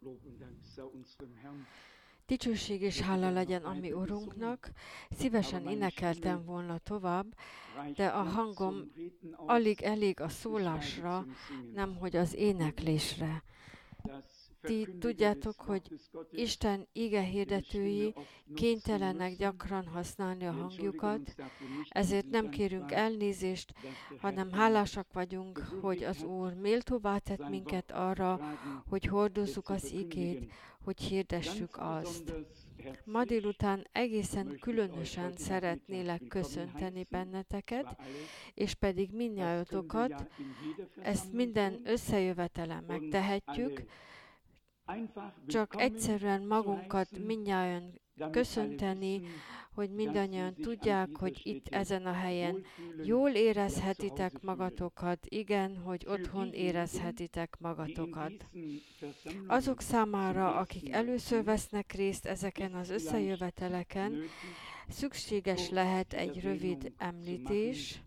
Dicsőség és hála legyen a mi Urunknak. Szívesen énekeltem volna tovább, de a hangom alig elég a szólásra, nemhogy az éneklésre. Ti tudjátok, hogy Isten ige hirdetői kénytelenek gyakran használni a hangjukat, ezért nem kérünk elnézést, hanem hálásak vagyunk, hogy az Úr méltóvá tett minket arra, hogy hordozzuk az igét, hogy hirdessük azt. Ma délután egészen különösen szeretnélek köszönteni benneteket, és pedig mindnyájotokat, ezt minden összejövetelen megtehetjük, csak egyszerűen magunkat mindnyájan köszönteni, hogy mindannyian tudják, hogy itt ezen a helyen jól érezhetitek magatokat, igen, hogy otthon érezhetitek magatokat. Azok számára, akik először vesznek részt ezeken az összejöveteleken, szükséges lehet egy rövid említés.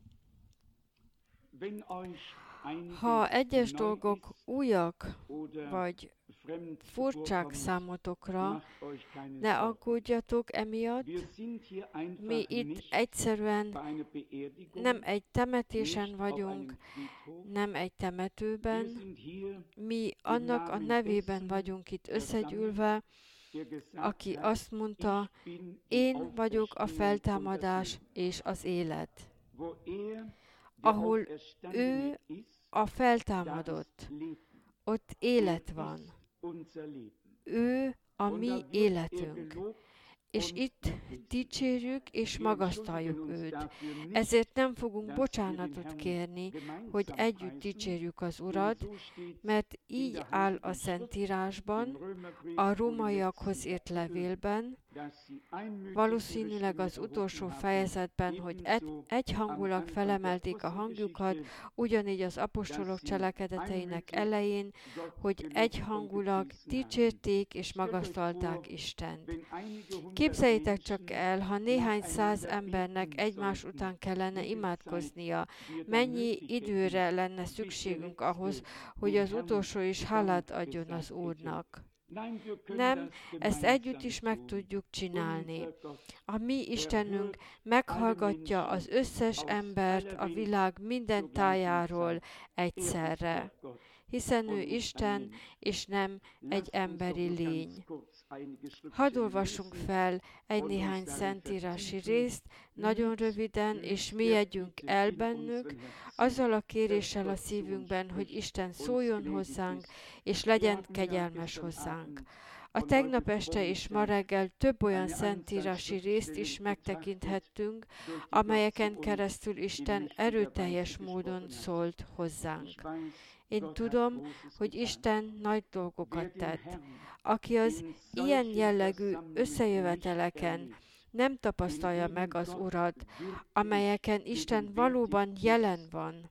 Ha egyes dolgok újak vagy furcsák számotokra, ne aggódjatok emiatt. Mi itt egyszerűen nem egy temetésen vagyunk, nem egy temetőben. Mi annak a nevében vagyunk itt összegyűlve, aki azt mondta, én vagyok a feltámadás és az élet. Ahol ő a feltámadott, ott élet van. Ő a mi életünk. És itt dicsérjük és magasztaljuk őt. Ezért nem fogunk bocsánatot kérni, hogy együtt dicsérjük az Urat, mert így áll a Szentírásban, a rómaiakhoz írt levélben, valószínűleg az utolsó fejezetben, hogy egyhangulag felemelték a hangjukat, ugyanígy az apostolok cselekedeteinek elején, hogy egyhangulag dicsérték és magasztalták Istent. Képzeljétek csak el, ha néhány száz embernek egymás után kellene imádkoznia, mennyi időre lenne szükségünk ahhoz, hogy az utolsó is hálát adjon az Úrnak. Nem, ezt együtt is meg tudjuk csinálni. A mi Istenünk meghallgatja az összes embert a világ minden tájáról egyszerre, hiszen ő Isten, és nem egy emberi lény. Hadd olvassunk fel egy néhány szentírási részt, nagyon röviden, és mélyedjünk el bennük, azzal a kéréssel a szívünkben, hogy Isten szóljon hozzánk, és legyen kegyelmes hozzánk. A tegnap este és ma reggel több olyan szentírási részt is megtekinthettünk, amelyeken keresztül Isten erőteljes módon szólt hozzánk. Én tudom, hogy Isten nagy dolgokat tett. Aki az ilyen jellegű összejöveteleken nem tapasztalja meg az Urat, amelyeken Isten valóban jelen van,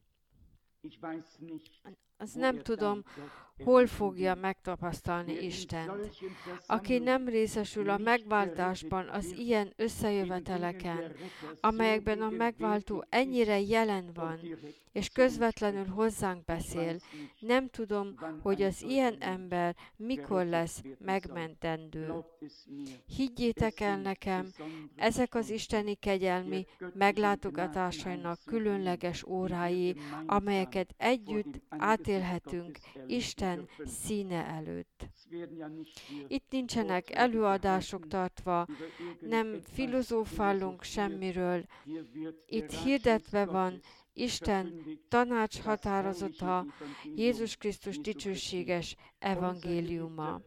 az nem tudom, hol fogja megtapasztalni Istent. Aki nem részesül a megváltásban az ilyen összejöveteleken, amelyekben a megváltó ennyire jelen van, és közvetlenül hozzánk beszél, nem tudom, hogy az ilyen ember mikor lesz megmentendő. Higgyétek el nekem, ezek az isteni kegyelmi meglátogatásainak különleges órái, amelyeket együtt átélhetünk Isten színe előtt. Itt nincsenek előadások tartva, nem filozófálunk semmiről. Itt hirdetve van Isten tanács határozata, Jézus Krisztus dicsőséges evangéliuma.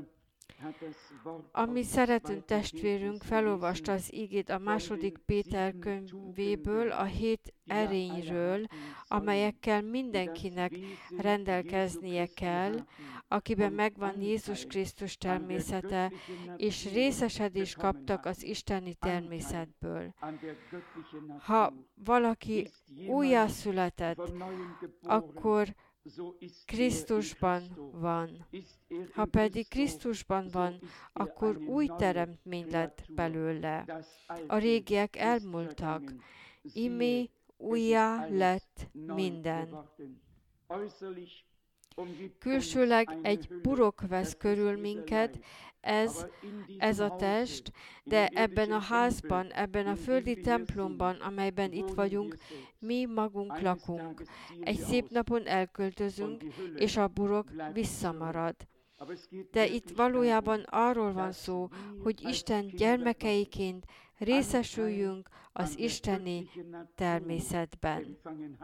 A mi szerető testvérünk felolvasta az igét a második Péter könyvéből, a 7 erényről, amelyekkel mindenkinek rendelkeznie kell, akiben megvan Jézus Krisztus természete, és részesedést kaptak az isteni természetből. Ha valaki újjászületett, akkor Krisztusban van. Ha pedig Krisztusban van, akkor új teremtmény lett belőle. A régiek elmúltak, íme újjá lett minden. Külsőleg egy burok vesz körül minket, ez a test, de ebben a házban, ebben a földi templomban, amelyben itt vagyunk, mi magunk lakunk. Egy szép napon elköltözünk, és a burok visszamarad. De itt valójában arról van szó, hogy Isten gyermekeiként részesüljünk az isteni természetben.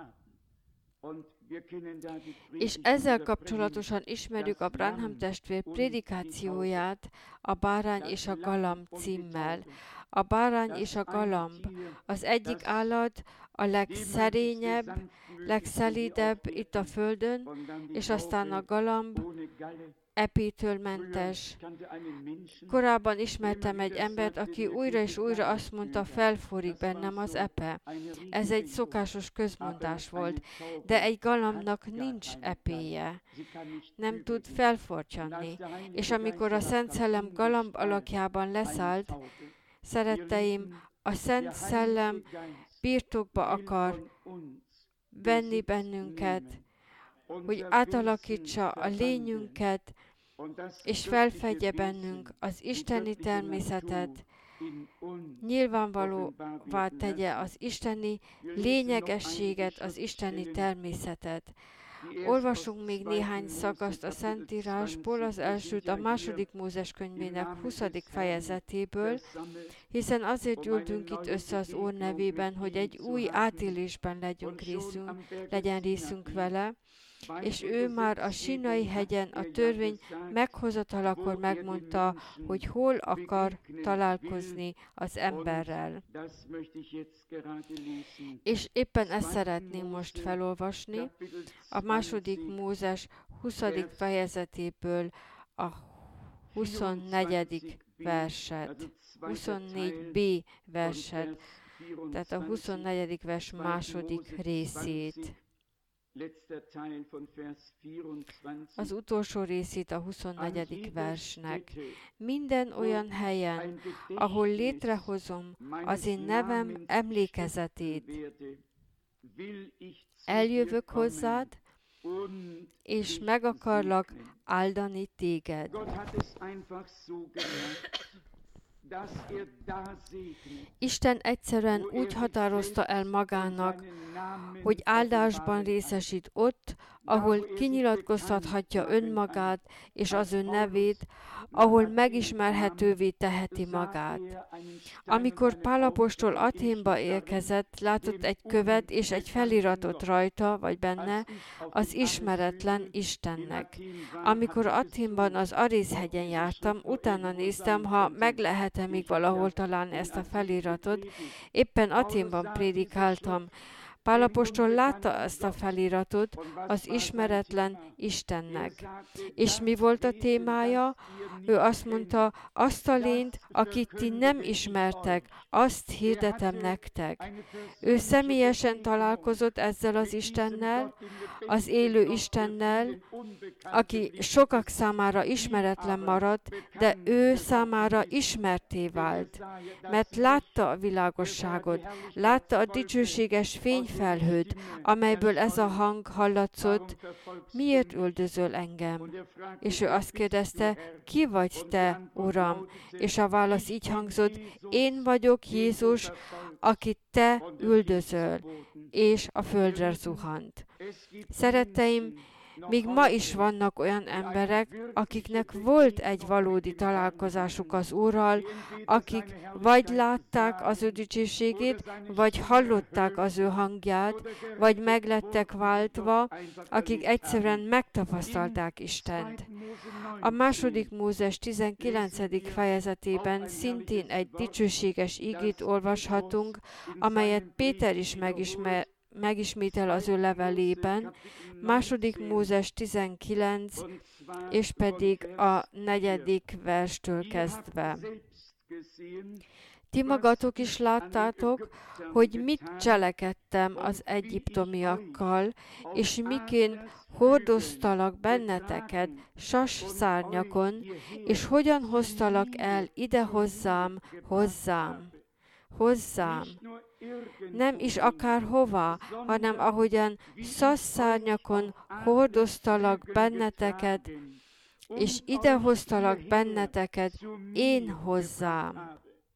És ezzel kapcsolatosan ismerjük a Branham testvér prédikációját a Bárány és a Galamb címmel. A bárány és a galamb, az egyik állat a legszerényebb, legszelídebb itt a földön, és aztán a galamb epétől mentes. Korábban ismertem egy embert, aki újra és újra azt mondta, felforrik bennem az epe. Ez egy szokásos közmondás volt, de egy galambnak nincs epéje. Nem tud felfortyanni. És amikor a Szent Szellem galamb alakjában leszállt, szeretteim, a Szent Szellem birtokba akar venni bennünket, hogy átalakítsa a lényünket, és felfedje bennünk az isteni természetet, nyilvánvalóvá tegye az isteni lényegességet, az isteni természetet. Olvasunk még néhány szakaszt a Szentírásból, az elsőt a második Mózes könyvének 20. fejezetéből, hiszen azért gyűltünk itt össze az Úr nevében, hogy egy új átélésben legyen részünk vele, és ő már a Sínai hegyen a törvény meghozatalakor megmondta, hogy hol akar találkozni az emberrel. És éppen ezt szeretném most felolvasni, a második Mózes 20. fejezetéből a 24. verset, 24b verset, tehát a 24. vers második részét. Az utolsó részét a 24. versnek. Minden olyan helyen, ahol létrehozom az én nevem emlékezetét, eljövök hozzád, és meg akarlak áldani téged. Isten egyszerűen úgy határozta el magának, hogy áldásban részesít ott, ahol kinyilatkoztathatja önmagát és az ön nevét, ahol megismerhetővé teheti magát. Amikor Pál apostol Athénba érkezett, látott egy követ és egy feliratot rajta, vagy benne, az ismeretlen Istennek. Amikor Athénban az Arész-hegyen jártam, utána néztem, ha meg lehet-e még valahol találni ezt a feliratot. Éppen Athénban prédikáltam. Pál apostol látta ezt a feliratot az ismeretlen Istennek. És mi volt a témája? Ő azt mondta, azt a lényt, akit ti nem ismertek, azt hirdetem nektek. Ő személyesen találkozott ezzel az Istennel, az élő Istennel, aki sokak számára ismeretlen maradt, de ő számára ismertté vált, mert látta a világosságot, látta a dicsőséges fényfelhőt, amelyből ez a hang hallatszott, miért üldözöl engem? És ő azt kérdezte, ki vagy te, Uram? És a válasz így hangzott, én vagyok Jézus, akit te üldözöl, és a földre zuhant. Szeretteim, még ma is vannak olyan emberek, akiknek volt egy valódi találkozásuk az Úrral, akik vagy látták az ő dicsőségét, vagy hallották az ő hangját, vagy meglettek váltva, akik egyszerűen megtapasztalták Istent. A második Mózes 19. fejezetében szintén egy dicsőséges igét olvashatunk, amelyet Péter is megismétel az ő levelében, második Mózes 19, és pedig a 4. verstől kezdve. Ti magatok is láttátok, hogy mit cselekedtem az egyiptomiakkal, és miként hordoztalak benneteket sasszárnyakon, és hogyan hoztalak el ide hozzám. hozzám. Nem is akárhova, hanem ahogyan szasszárnyakon hordoztalak benneteket, és idehoztalak benneteket én hozzám.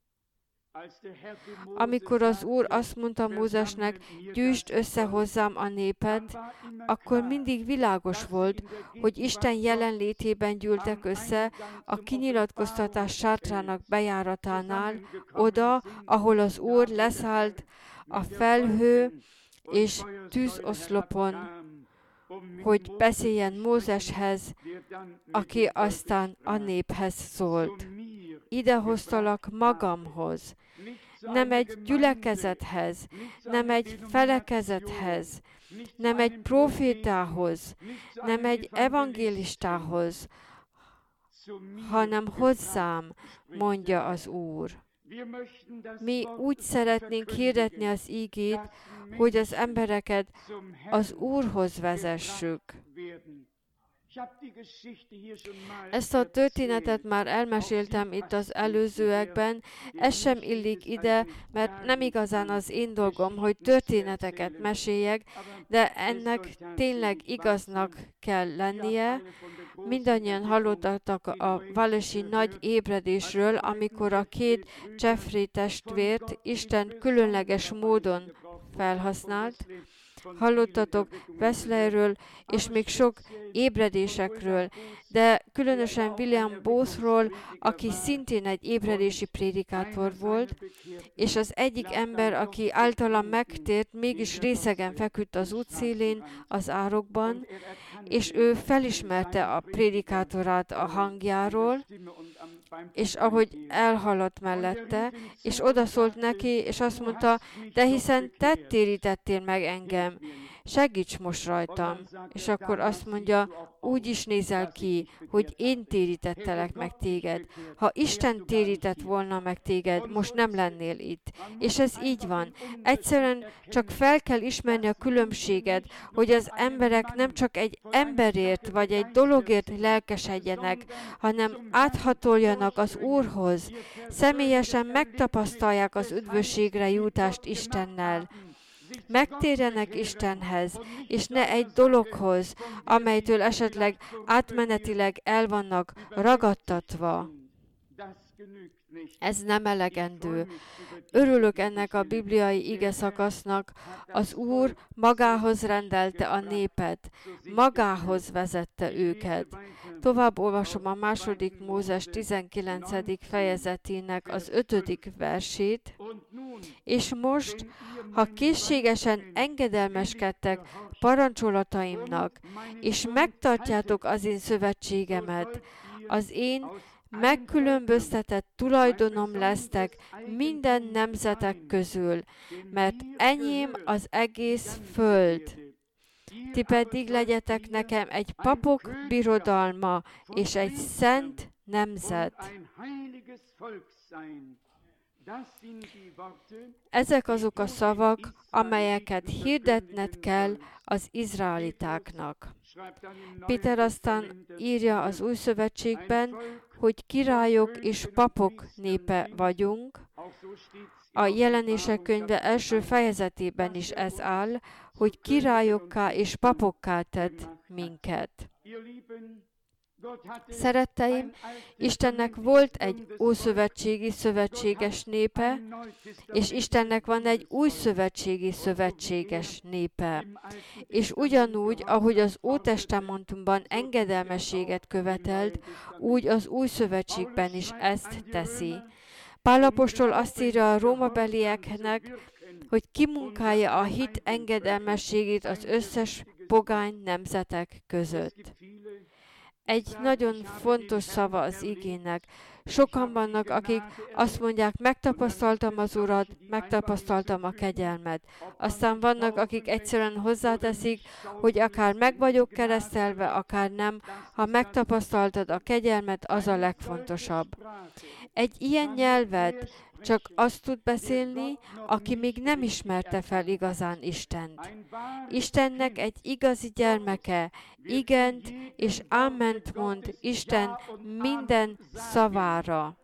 Amikor az Úr azt mondta Mózesnek, gyűjtsd össze hozzám a népet, akkor mindig világos volt, hogy Isten jelenlétében gyűltek össze a kinyilatkoztatás sátrának bejáratánál, oda, ahol az Úr leszállt a felhő és tűzoszlopon, hogy beszéljen Mózeshez, aki aztán a néphez szólt. Idehoztalak magamhoz, nem egy gyülekezethez, nem egy felekezethez, nem egy profétához, nem egy evangélistához, hanem hozzám, mondja az Úr. Mi úgy szeretnénk hirdetni az ígét, hogy az embereket az Úrhoz vezessük. Ezt a történetet már elmeséltem itt az előzőekben, ez sem illik ide, mert nem igazán az én dolgom, hogy történeteket meséljek, de ennek tényleg igaznak kell lennie. Mindannyian hallottak a walesi nagy ébredésről, amikor a két Jeffrey testvért Isten különleges módon felhasznált. Hallottatok Wesleyről, és még sok ébredésekről, de különösen William Boothról, aki szintén egy ébredési prédikátor volt, és az egyik ember, aki általa megtért, mégis részegen feküdt az útszélén, az árokban, és ő felismerte a prédikátorát a hangjáról, és ahogy elhaladt mellette, és odaszólt neki, és azt mondta, de hiszen te térítettél meg engem, segíts most rajtam. És akkor azt mondja, úgy is nézel ki, hogy én térítettelek meg téged. Ha Isten térített volna meg téged, most nem lennél itt. És ez így van. Egyszerűen csak fel kell ismerni a különbséget, hogy az emberek nem csak egy emberért, vagy egy dologért lelkesedjenek, hanem áthatoljanak az Úrhoz. Személyesen megtapasztalják az üdvösségre jutást Istennel. Megtérjenek Istenhez, és ne egy dologhoz, amelytől esetleg átmenetileg el vannak ragadtatva. Ez nem elegendő. Örülök ennek a bibliai ige szakasznak. Az Úr magához rendelte a népet, magához vezette őket. Tovább olvasom a 2. Mózes 19. fejezetének az 5. versét. És most, ha készségesen engedelmeskedtek parancsolataimnak, és megtartjátok az én szövetségemet, az én megkülönböztetett tulajdonom lesztek minden nemzetek közül, mert enyém az egész föld. Ti pedig legyetek nekem egy papok birodalma és egy szent nemzet. Ezek azok a szavak, amelyeket hirdetned kell az izraelitáknak. Péter aztán írja az Új Szövetségben, hogy királyok és papok népe vagyunk. A Jelenések könyve első fejezetében is ez áll, hogy királyokká és papokká tett minket. Szeretteim, Istennek volt egy ószövetségi szövetséges népe, és Istennek van egy újszövetségi szövetséges népe. És ugyanúgy, ahogy az Ótestamentumban engedelmességet követelt, úgy az új szövetségben is ezt teszi. Pál apostol azt írja a rómabelieknek, hogy kimunkálja a hit engedelmességét az összes pogány nemzetek között. Egy nagyon fontos szava az igének. Sokan vannak, akik azt mondják, megtapasztaltam az Urat, megtapasztaltam a kegyelmet. Aztán vannak, akik egyszerűen hozzáteszik, hogy akár meg vagyok keresztelve, akár nem, ha megtapasztaltad a kegyelmet, az a legfontosabb. Egy ilyen nyelvet csak azt tud beszélni, aki még nem ismerte fel igazán Istent. Istennek egy igazi gyermeke, igent és áment mond Isten minden szavára.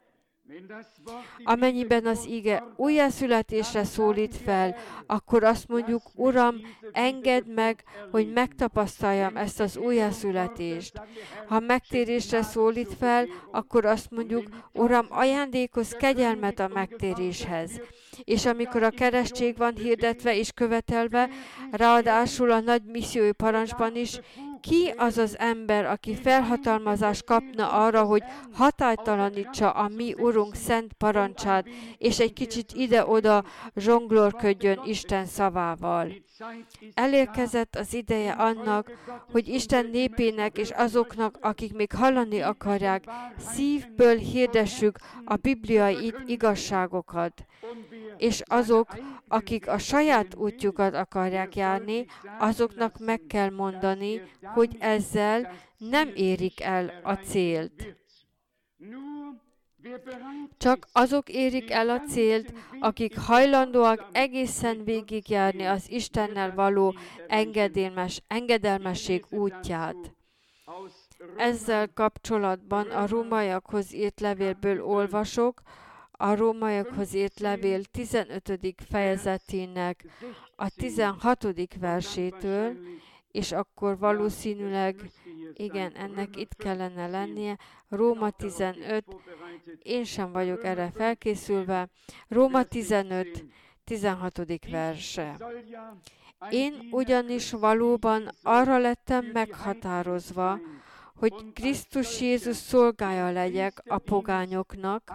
Amennyiben az ige újjászületésre szólít fel, akkor azt mondjuk, Uram, engedd meg, hogy megtapasztaljam ezt az újjászületést. Ha megtérésre szólít fel, akkor azt mondjuk, Uram, ajándékozz kegyelmet a megtéréshez. És amikor a keresztség van hirdetve és követelve, ráadásul a nagy missziói parancsban is, ki az az ember, aki felhatalmazást kapna arra, hogy hatálytalanítsa a mi Urunk szent parancsát, és egy kicsit ide-oda zsonglőrködjön Isten szavával? Elérkezett az ideje annak, hogy Isten népének és azoknak, akik még hallani akarják, szívből hirdessük a bibliai igazságokat. És azok, akik a saját útjukat akarják járni, azoknak meg kell mondani, hogy ezzel nem érik el a célt. Csak azok érik el a célt, akik hajlandóak egészen végigjárni az Istennel való engedelmesség útját. Ezzel kapcsolatban a rómaiakhoz írt levélből olvasok, a rómaiakhoz írt levél 15. fejezetének a 16. versétől, és akkor valószínűleg, igen, ennek itt kellene lennie, Róma 15, én sem vagyok erre felkészülve, Róma 15, 16. verse. Én ugyanis valóban arra lettem meghatározva, hogy Krisztus Jézus szolgája legyek a pogányoknak,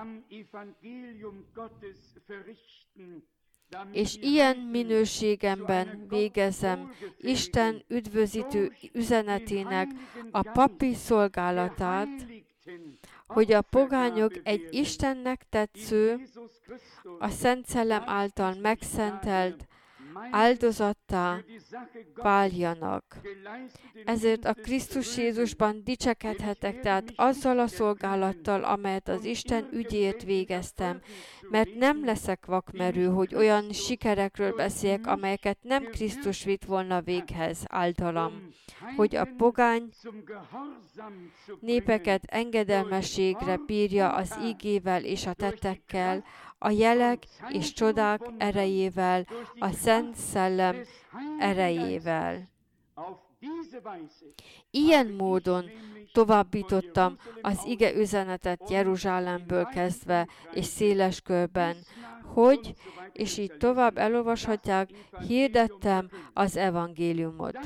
és ilyen minőségemben végezem Isten üdvözítő üzenetének a papi szolgálatát, hogy a pogányok egy Istennek tetsző, a Szent Szellem által megszentelt áldozattá váljanak. Ezért a Krisztus Jézusban dicsekedhetek, tehát azzal a szolgálattal, amelyet az Isten ügyért végeztem, mert nem leszek vakmerő, hogy olyan sikerekről beszéljek, amelyeket nem Krisztus vitt volna véghez általam, hogy a pogány népeket engedelmességre bírja az ígével és a tettekkel, a jelek és csodák erejével, a Szent Szellem erejével. Ilyen módon továbbítottam az ige üzenetet Jeruzsálemből kezdve és széles körben, hogy, és így tovább elolvashatják, hirdettem az evangéliumot.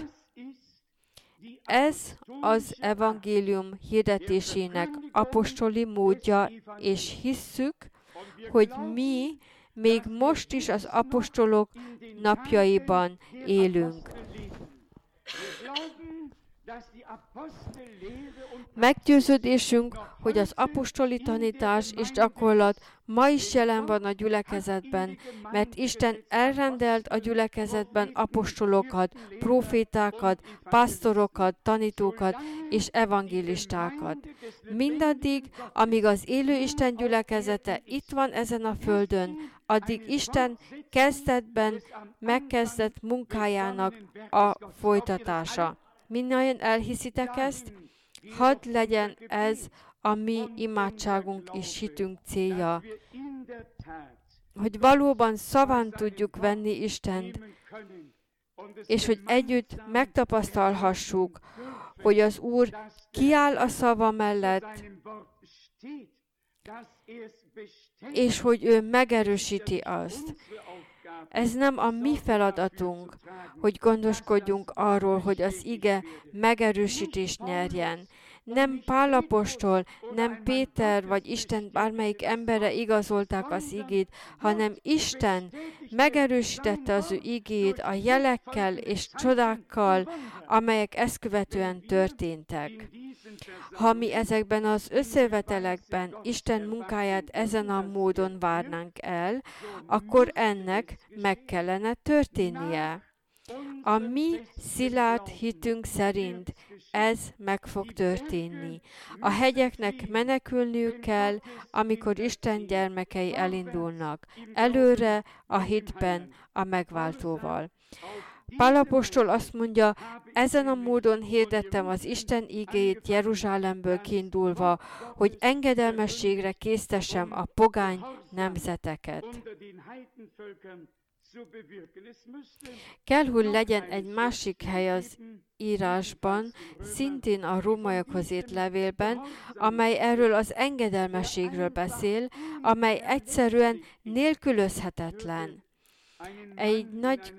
Ez az evangélium hirdetésének apostoli módja, és hisszük, hogy mi még most is az apostolok napjaiban élünk. Meggyőződésünk, hogy az apostoli tanítás és gyakorlat ma is jelen van a gyülekezetben, mert Isten elrendelt a gyülekezetben apostolokat, profétákat, pásztorokat, tanítókat és evangélistákat. Mindaddig, amíg az élő Isten gyülekezete itt van ezen a földön, addig Isten kezdetben megkezdett munkájának a folytatása. Mindannyian elhiszitek ezt? Hadd legyen ez a mi imádságunk és hitünk célja, hogy valóban szaván tudjuk venni Istent, és hogy együtt megtapasztalhassuk, hogy az Úr kiáll a szava mellett, és hogy ő megerősíti azt. Ez nem a mi feladatunk, hogy gondoskodjunk arról, hogy az ige megerősítést nyerjen. Nem Pál apostol, nem Péter vagy Isten bármelyik embere igazolták az igét, hanem Isten megerősítette az ő igét a jelekkel és csodákkal, amelyek ezt követően történtek. Ha mi ezekben az összevetelekben Isten munkáját ezen a módon várnánk el, akkor ennek meg kellene történnie. A mi szilárd hitünk szerint ez meg fog történni. A hegyeknek menekülniük kell, amikor Isten gyermekei elindulnak, előre a hitben a megváltóval. Pál apostol azt mondja, ezen a módon hirdettem az Isten igéjét Jeruzsálemből kiindulva, hogy engedelmességre késztessem a pogány nemzeteket. Kell, hogy legyen egy másik hely az írásban, szintén a rómaiakhoz írt levélben, amely erről az engedelmességről beszél, amely egyszerűen nélkülözhetetlen. Egy nagy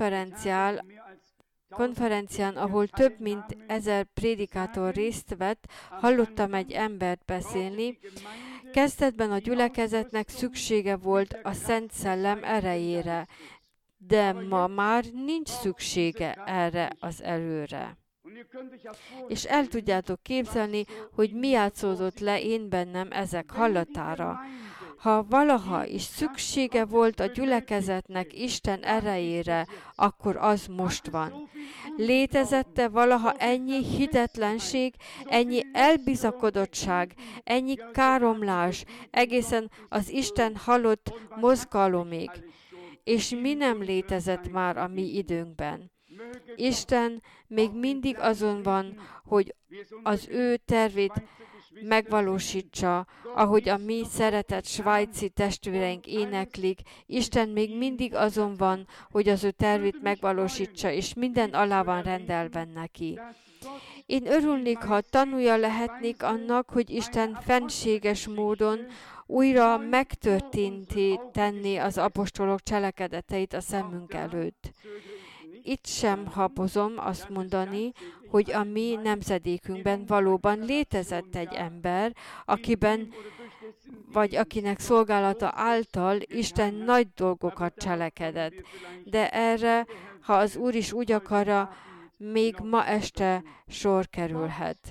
konferencián, ahol több mint 1000 prédikátor részt vett, hallottam egy embert beszélni. Kezdetben a gyülekezetnek szüksége volt a Szent Szellem erejére, de ma már nincs szüksége erre az erőre. És el tudjátok képzelni, hogy mi játszódott le én bennem ezek hallatára. Ha valaha is szüksége volt a gyülekezetnek Isten erejére, akkor az most van. Létezette valaha ennyi hitetlenség, ennyi elbizakodottság, ennyi káromlás, egészen az Isten halott mozgalomig, és mi nem létezett már a mi időnkben. Isten még mindig azon van, hogy az ő tervét megvalósítsa, ahogy a mi szeretett svájci testvéreink éneklik. Isten még mindig azon van, hogy az ő tervét megvalósítsa, és minden alá van rendelve neki. Én örülnék, ha tanúja lehetnék annak, hogy Isten fenséges módon újra megtörténté tenné az apostolok cselekedeteit a szemünk előtt. Itt sem habozom azt mondani, hogy a mi nemzedékünkben valóban létezett egy ember, akiben, vagy akinek szolgálata által Isten nagy dolgokat cselekedett. De erre, ha az Úr is úgy akarja, még ma este sor kerülhet.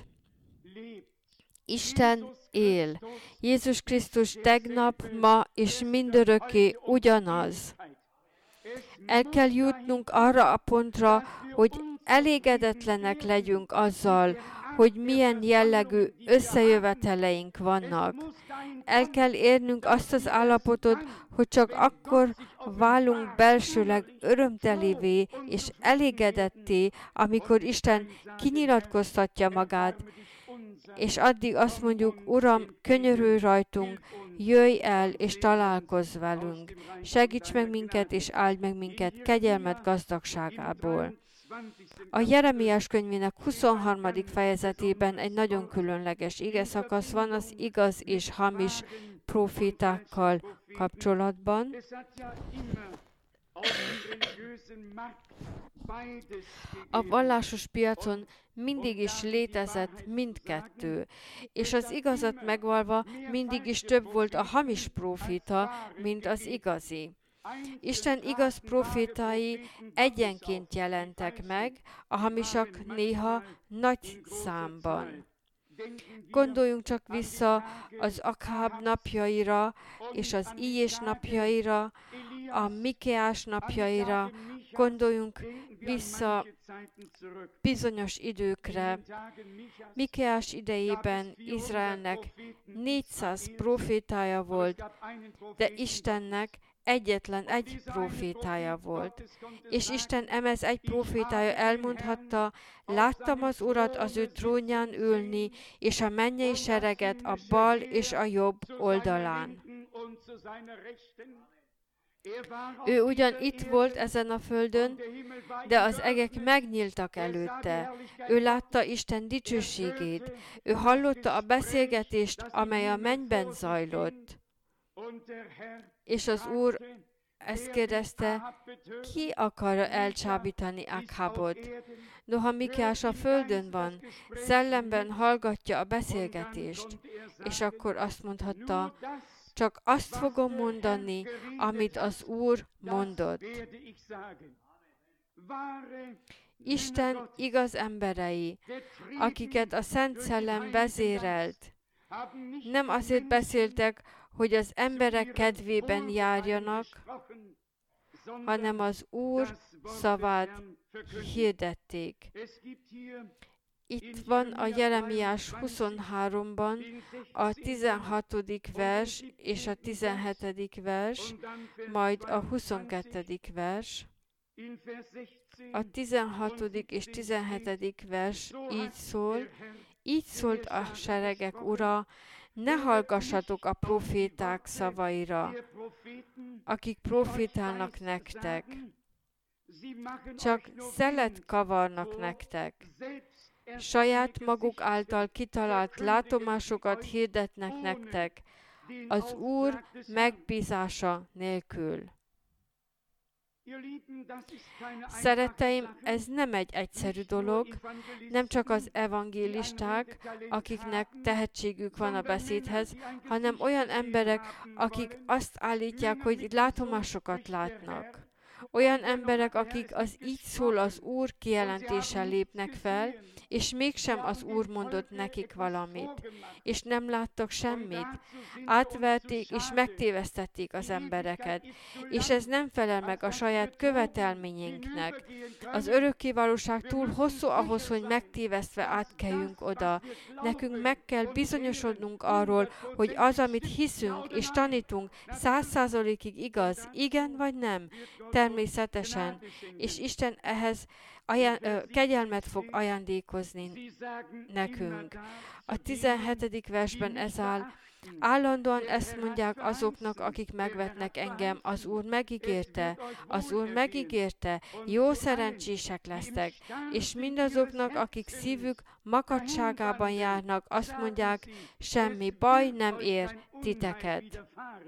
Isten él. Jézus Krisztus tegnap, ma és mindörökké ugyanaz. El kell jutnunk arra a pontra, hogy elégedetlenek legyünk azzal, hogy milyen jellegű összejöveteleink vannak. El kell érnünk azt az állapotot, hogy csak akkor válunk belsőleg örömtelivé és elégedetté, amikor Isten kinyilatkoztatja magát, és addig azt mondjuk, Uram, könyörülj rajtunk, jöjj el és találkozz velünk. Segíts meg minket és áld meg minket kegyelmed gazdagságából. A Jeremiás könyvének 23. fejezetében egy nagyon különleges igeszakasz van az igaz és hamis profétákkal kapcsolatban. A vallásos piacon mindig is létezett mindkettő, és az igazat megvalva mindig is több volt a hamis próféta, mint az igazi. Isten igaz profétái egyenként jelentek meg, a hamisak néha nagy számban. Gondoljunk csak vissza az Akháb napjaira, és az Íjés napjaira, a Mikeás napjaira, gondoljunk vissza bizonyos időkre. Mikeás idejében Izraelnek 400 profétája volt, de Istennek egyetlen egy profétája volt. És Isten emez egy profétája elmondhatta, láttam az Urat az ő trónján ülni, és a mennyei sereget a bal és a jobb oldalán. Ő ugyan itt volt ezen a földön, de az egek megnyíltak előtte. Ő látta Isten dicsőségét. Ő hallotta a beszélgetést, amely a mennyben zajlott. És az Úr ezt kérdezte, ki akarja elcsábítani Akhábot? Noha Mikeás a földön van, szellemben hallgatja a beszélgetést, és akkor azt mondhatta, csak azt fogom mondani, amit az Úr mondott. Isten igaz emberei, akiket a Szent Szellem vezérelt, nem azért beszéltek, hogy az emberek kedvében járjanak, hanem az Úr szavát hirdették. Itt van a Jeremiás 23-ban a 16. vers és a 17. vers, majd a 22. vers. A 16. és 17. vers így szólt a seregek Ura, ne hallgassatok a proféták szavaira, akik profétálnak nektek, csak szelet kavarnak nektek, saját maguk által kitalált látomásokat hirdetnek nektek, az Úr megbízása nélkül. Szeretteim, ez nem egy egyszerű dolog, nem csak az evangélisták, akiknek tehetségük van a beszédhez, hanem olyan emberek, akik azt állítják, hogy látomásokat látnak. Olyan emberek, akik az így szól az Úr kijelentéssel lépnek fel, és mégsem az Úr mondott nekik valamit, és nem láttak semmit. Átverték és megtévesztették az embereket, és ez nem felel meg a saját követelményeinknek. Az örökkévalóság túl hosszú ahhoz, hogy megtévesztve átkeljünk oda. Nekünk meg kell bizonyosodnunk arról, hogy az, amit hiszünk és tanítunk, 100%-ig igaz, igen vagy nem, természetesen, és Isten ehhez kegyelmet fog ajándékozni nekünk. A 17. versben ez áll, állandóan ezt mondják azoknak, akik megvetnek engem, az Úr megígérte, jó szerencsések lesztek, és mindazoknak, akik szívük makadságában járnak, azt mondják, semmi baj nem ér titeket.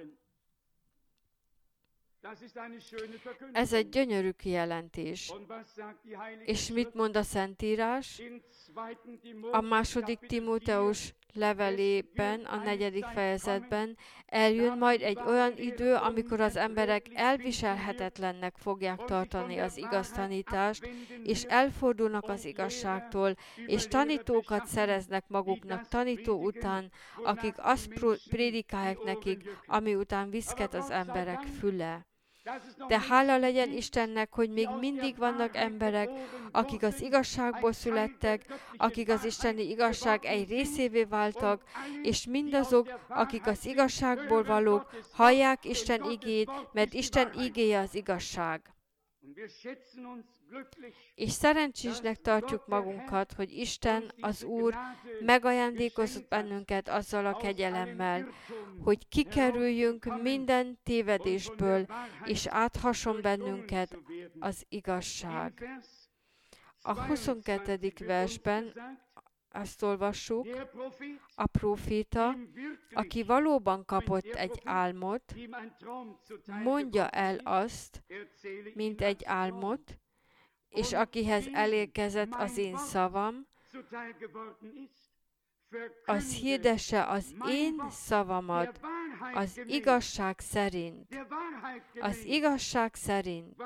Ez egy gyönyörű kijelentés. És mit mond a Szentírás? A 2. Timóteus levelében, a 4. fejezetben eljön majd egy olyan idő, amikor az emberek elviselhetetlennek fogják tartani az igaz tanítást, és elfordulnak az igazságtól, és tanítókat szereznek maguknak tanító után, akik azt prédikálják nekik, ami után viszket az emberek füle. De hála legyen Istennek, hogy még mindig vannak emberek, akik az igazságból születtek, akik az isteni igazság egy részévé váltak, és mindazok, akik az igazságból valók, hallják Isten igét, mert Isten igéje az igazság. És szerencsésnek tartjuk magunkat, hogy Isten, az Úr megajándékozott bennünket azzal a kegyelemmel, hogy kikerüljünk minden tévedésből, és áthasson bennünket az igazság. A 22. versben azt olvassuk, a próféta, aki valóban kapott egy álmot, mondja el azt, mint egy álmot, és akihez elérkezett az én szavam, az hirdesse az én szavamat az igazság szerint. Az igazság szerint.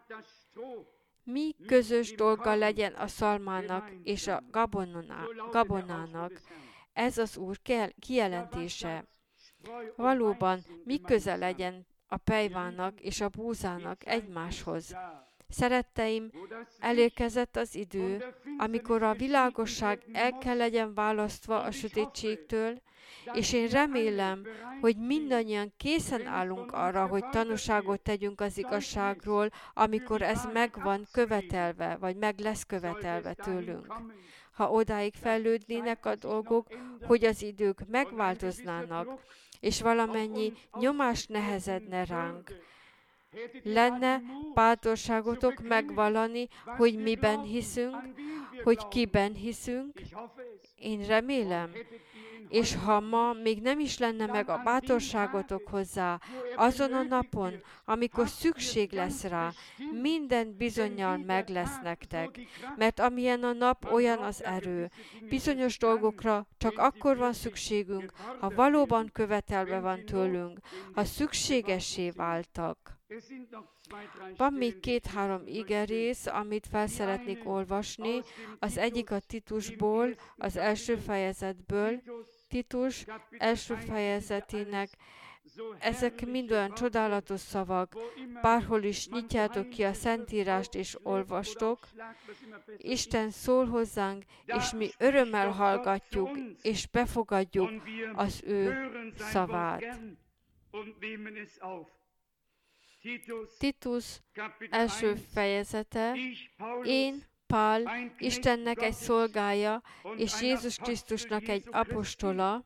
Mi közös dolga legyen a szalmának és a gabonának? Ez az Úr kijelentése. Valóban, mi köze legyen a pejvának és a búzának egymáshoz? Szeretteim, elérkezett az idő, amikor a világosság el kell legyen választva a sötétségtől, és én remélem, hogy mindannyian készen állunk arra, hogy tanúságot tegyünk az igazságról, amikor ez meg van követelve, vagy meg lesz követelve tőlünk. Ha odáig fejlődnének a dolgok, hogy az idők megváltoznának, és valamennyi nyomás nehezedne ránk, lenne bátorságotok megvallani, hogy miben hiszünk, hogy kiben hiszünk. Én remélem, és ha ma még nem is lenne meg a bátorságotok hozzá, azon a napon, amikor szükség lesz rá, minden bizonnyal meg lesz nektek. Mert amilyen a nap, olyan az erő. Bizonyos dolgokra csak akkor van szükségünk, ha valóban követelve van tőlünk, ha szükségessé váltak. Van még 2-3 igerész, amit fel szeretnék olvasni. Az egyik a Titusból, az első fejezetből. Titus első fejezetének, ezek mind olyan csodálatos szavak, bárhol is nyitjátok ki a Szentírást és olvastok. Isten szól hozzánk, és mi örömmel hallgatjuk, és befogadjuk az ő szavát. Titus első fejezete. Én, Pál, Istennek egy szolgája, és Jézus Krisztusnak egy apostola,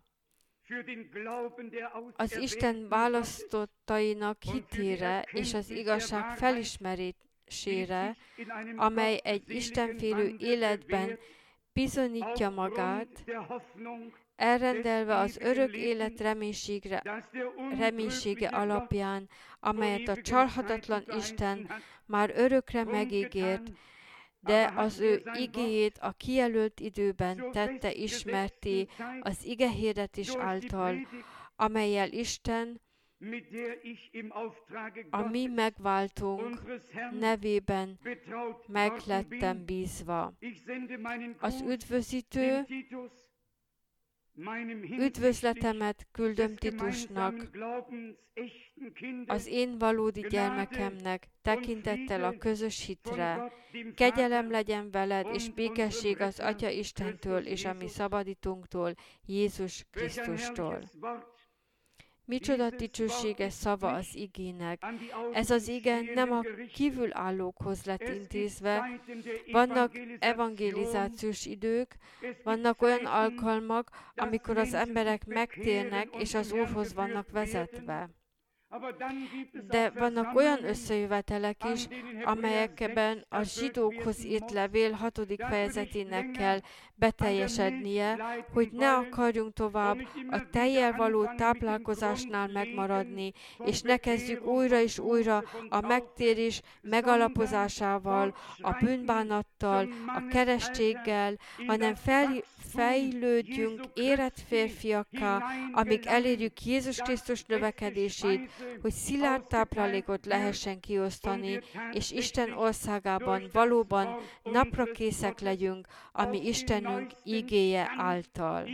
az Isten választottainak hitére és az igazság felismerésére, amely egy istenfélő életben bizonyítja magát, elrendelve az örök élet reménysége alapján, amelyet a csalhatatlan Isten már örökre megígért, de az ő igéjét a kijelölt időben tette ismertté az igehirdetés által, amellyel Isten a mi megváltunk nevében meglettem bízva. Az üdvözítő üdvözletemet küldöm Titusnak, az én valódi gyermekemnek, tekintettel a közös hitre. Kegyelem legyen veled, és békesség az Atya Istentől és a mi szabadítónktól, Jézus Krisztustól. Micsoda dicsőséges szava az igének. Ez az ige nem a kívülállókhoz lett intézve. Vannak evangelizációs idők, vannak olyan alkalmak, amikor az emberek megtérnek és az Úrhoz vannak vezetve. De vannak olyan összejövetelek is, amelyekben a zsidókhoz írt levél 6. fejezetének kell beteljesednie, hogy ne akarjunk tovább a tejjel való táplálkozásnál megmaradni, és ne kezdjük újra és újra a megtérés megalapozásával, a bűnbánattal, a keresztséggel, hanem fejlődjünk érett férfiakká, amíg elérjük Jézus Krisztus növekedését, hogy szilárd táplálékot lehessen kiosztani, és Isten országában valóban napra készek legyünk, ami Istenünk igéje által.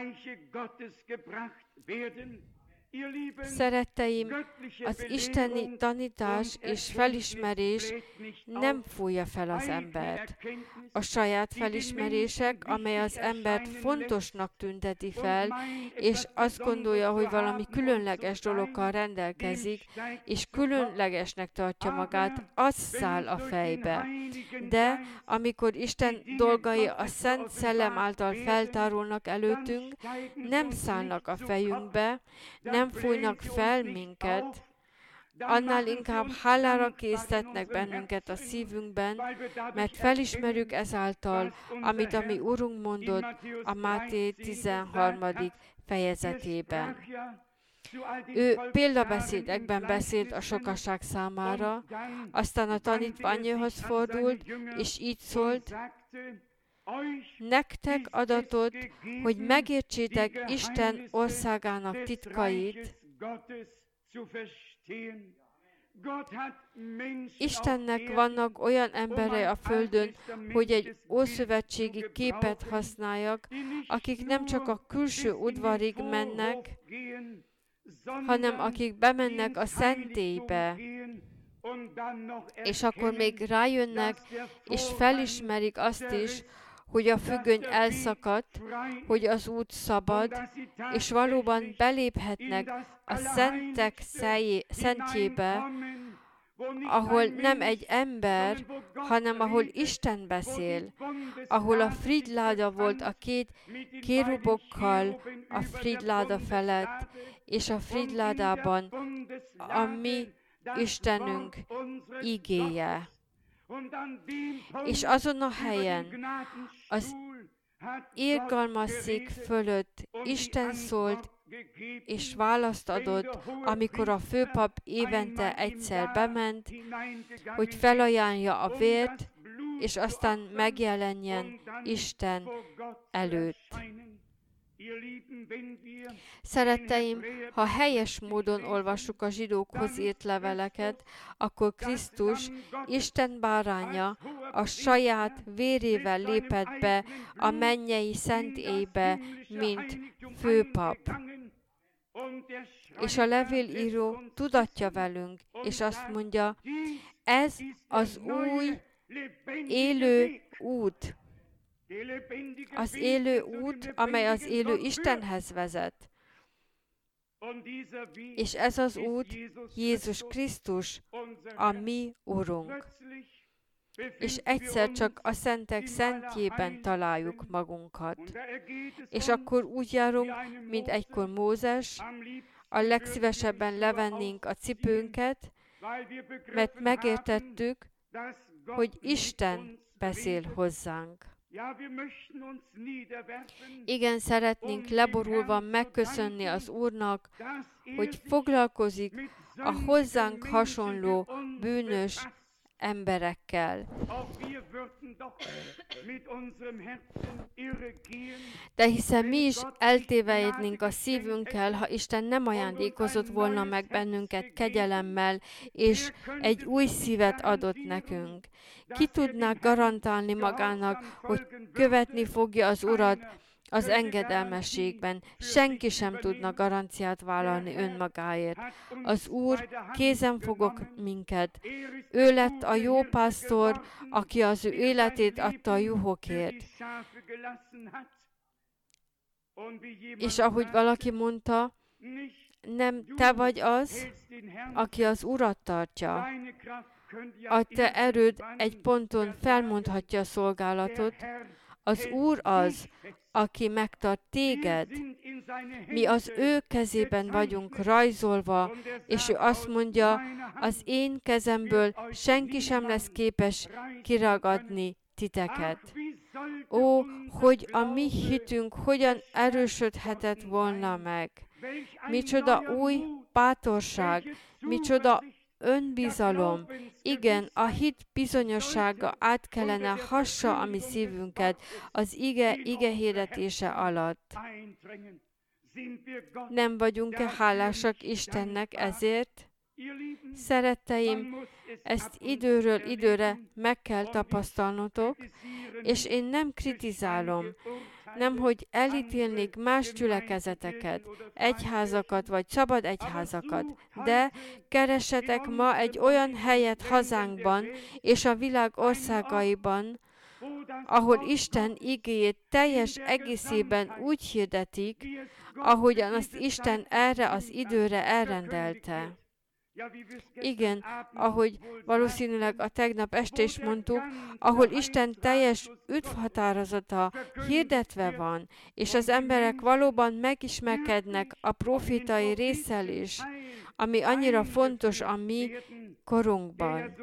Szeretteim, az isteni tanítás és felismerés nem fújja fel az embert. A saját felismerések, amely az embert fontosnak tünteti fel, és azt gondolja, hogy valami különleges dologgal rendelkezik, és különlegesnek tartja magát, az száll a fejbe. De amikor Isten dolgai a Szent Szellem által feltárulnak előttünk, nem szállnak a fejünkbe, nem fújnak fel minket, annál inkább hálára késztetnek bennünket a szívünkben, mert felismerjük ezáltal, amit a mi Urunk mondott a Máté 13. fejezetében. Ő példabeszédekben beszélt a sokaság számára, aztán a tanítványaihoz fordult, és így szólt: nektek adatot, hogy megértsétek Isten országának titkait. Istennek vannak olyan emberei a földön, hogy egy ószövetségi képet használjak, akik nem csak a külső udvarig mennek, hanem akik bemennek a szentélybe, és akkor még rájönnek, és felismerik azt is, hogy a függöny elszakadt, hogy az út szabad, és valóban beléphetnek a szentek szentjébe, ahol nem egy ember, hanem ahol Isten beszél, ahol a Fridláda volt a két kérubokkal a Fridláda felett, és a Fridládában a mi Istenünk igéje. És azon a helyen, az irgalmasszék fölött Isten szólt és választ adott, amikor a főpap évente egyszer bement, hogy felajánlja a vért, és aztán megjelenjen Isten előtt. Szeretteim, ha helyes módon olvassuk a zsidókhoz írt leveleket, akkor Krisztus, Isten báránya, a saját vérével lépett be a mennyei szentélybe, mint főpap. És a levélíró tudatja velünk, és azt mondja, ez az új élő út. Az élő út, amely az élő Istenhez vezet. És ez az út Jézus Krisztus, a mi Urunk. És egyszer csak a szentek szentjében találjuk magunkat. És akkor úgy járunk, mint egykor Mózes, a legszívesebben levennénk a cipőnket, mert megértettük, hogy Isten beszél hozzánk. Igen, szeretnénk leborulva megköszönni az Úrnak, hogy foglalkozik a hozzánk hasonló bűnös emberekkel. De hiszen mi is eltévejednénk a szívünkkel, ha Isten nem ajándékozott volna meg bennünket kegyelemmel, és egy új szívet adott nekünk. Ki tudná garantálni magának, hogy követni fogja az Urat az engedelmességben? Senki sem tudna garanciát vállalni önmagáért. Az Úr kézen fogok minket. Ő lett a jó pásztor, aki az ő életét adta a juhokért. És ahogy valaki mondta, nem te vagy az, aki az Urat tartja. A te erőd egy ponton felmondhatja a szolgálatot. Az Úr az, aki megtart téged. Mi az ő kezében vagyunk rajzolva, és ő azt mondja, az én kezemből senki sem lesz képes kiragadni titeket. Ó, hogy a mi hitünk hogyan erősödhetett volna meg. Micsoda új bátorság, micsoda önbizalom. Igen, a hit bizonyossága át kellene hassa a mi szívünket az ige hirdetése alatt. Nem vagyunk-e hálásak Istennek ezért? Szeretteim, ezt időről időre meg kell tapasztalnotok, és én nem kritizálom, nemhogy elítélnék más gyülekezeteket, egyházakat vagy szabad egyházakat, de keressetek ma egy olyan helyet hazánkban és a világ országaiban, ahol Isten igéjét teljes egészében úgy hirdetik, ahogyan azt Isten erre az időre elrendelte. Igen, ahogy valószínűleg a tegnap este is mondtuk, ahol Isten teljes üdvhatározata hirdetve van, és az emberek valóban megismerkednek a profétai résszel is, ami annyira fontos a mi korunkban.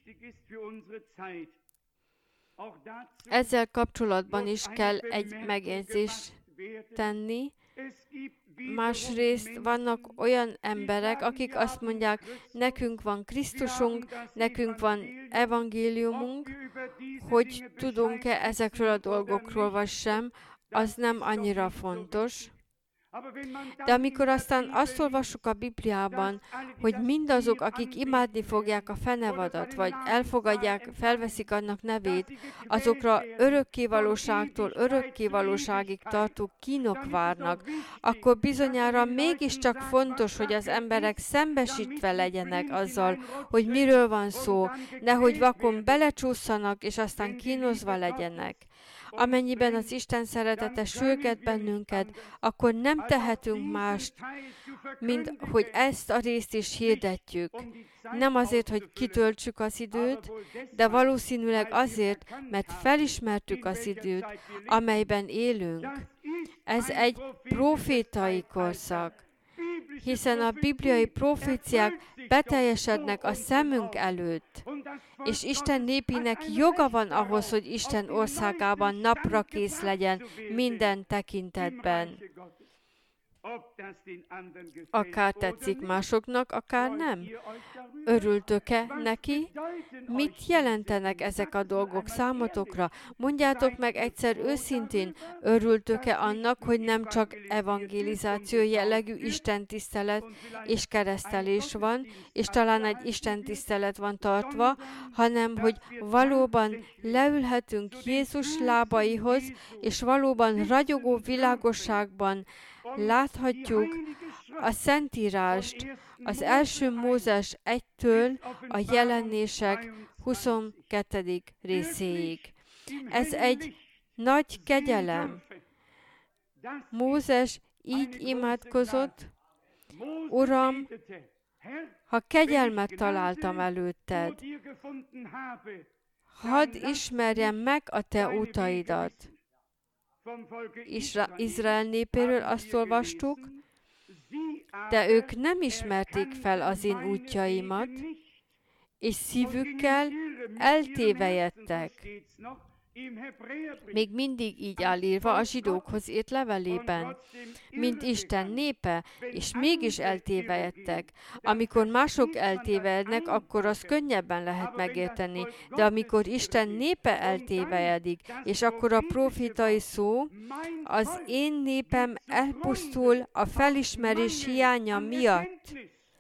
Ezzel kapcsolatban is kell egy megjegyzést tenni. Másrészt vannak olyan emberek, akik azt mondják, nekünk van Krisztusunk, nekünk van evangéliumunk, hogy tudunk-e ezekről a dolgokról vagy sem, az nem annyira fontos. De amikor aztán azt olvassuk a Bibliában, hogy mindazok, akik imádni fogják a fenevadat, vagy elfogadják, felveszik annak nevét, azokra örökkévalóságtól örökkévalóságig tartó kínok várnak, akkor bizonyára mégiscsak fontos, hogy az emberek szembesítve legyenek azzal, hogy miről van szó, nehogy vakon belecsúszanak, és aztán kínozva legyenek. Amennyiben az Isten szeretete sürget bennünket, akkor nem tehetünk mást, mint hogy ezt a részt is hirdetjük. Nem azért, hogy kitöltsük az időt, de valószínűleg azért, mert felismertük az időt, amelyben élünk. Ez egy profétai korszak, hiszen a bibliai proféciák beteljesednek a szemünk előtt, és Isten népének joga van ahhoz, hogy Isten országában napra kész legyen minden tekintetben. Akár tetszik másoknak, akár nem. Örültök-e neki? Mit jelentenek ezek a dolgok számotokra? Mondjátok meg egyszer őszintén, örültök-e annak, hogy nem csak evangelizáció jellegű istentisztelet és keresztelés van, és talán egy istentisztelet van tartva, hanem hogy valóban leülhetünk Jézus lábaihoz, és valóban ragyogó világosságban láthatjuk a Szentírást az első Mózes 1-től a Jelenések 22. részéig. Ez egy nagy kegyelem. Mózes így imádkozott, Uram, ha kegyelmet találtam előtted, hadd ismerjem meg a te utaidat. Izrael népéről azt olvastuk, de ők nem ismerték fel az én útjaimat, és szívükkel eltévejedtek. Még mindig így áll írva a zsidókhoz írt levelében, mint Isten népe, és mégis eltévejedtek. Amikor mások eltévejednek, akkor azt könnyebben lehet megérteni, de amikor Isten népe eltévejedik, és akkor a profétai szó, az én népem elpusztul a felismerés hiánya miatt.